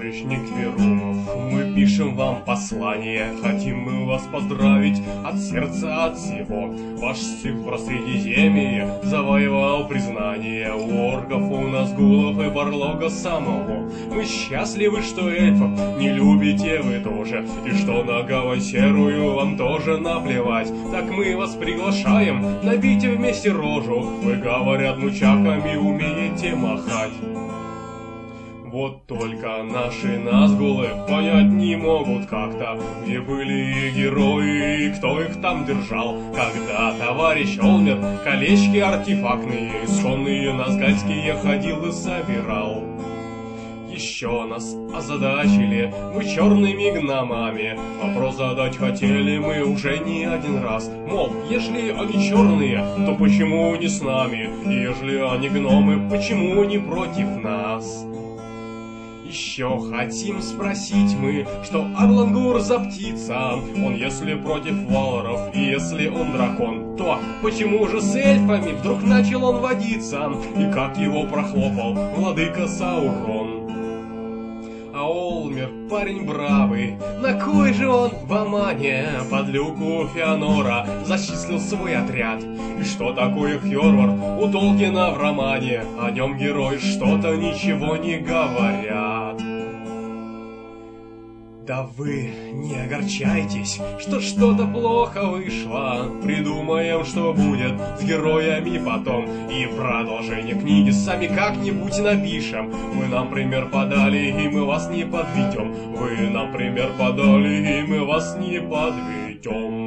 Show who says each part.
Speaker 1: товарищ Некверумов, мы пишем вам послание. Хотим мы вас поздравить от сердца, от всего. Ваш стих про Средиземье завоевал признание у орков, у Назгулов и Барлога самого. Мы счастливы, что эльфов не любите вы тоже, и что на гавань серую вам тоже наплевать. Так мы вас приглашаем, набейте вместе рожу. Вы, говорят, нучаками умеете махать. Вот только наши Назгулы понять не могут как-то, где были герои и кто их там держал. Когда товарищ Олмер колечки артефактные, сонные назгальские ходил и собирал. Еще нас озадачили мы черными гномами. Вопрос задать хотели мы уже не один раз. Мол, ежели они черные, то почему не с нами? И ежели они гномы, почему не против нас? Еще хотим спросить мы, что Аглангур за птица. Он если против валоров, и если он дракон, то почему же с эльфами вдруг начал он водиться? И как его прохлопал владыка Саурон? А Олмер, парень бравый, на кой же он в Амане под люку Феонора зачислил свой отряд? И что такое Хьорвард у Толкина в романе? О нем герои что-то ничего не говорят. Да вы не огорчайтесь, что что-то плохо вышло. Придумаем, что будет с героями потом. И продолжение книги сами как-нибудь напишем. Вы нам пример подали, и мы вас не подведем. Вы нам пример подали, и мы вас не подведем.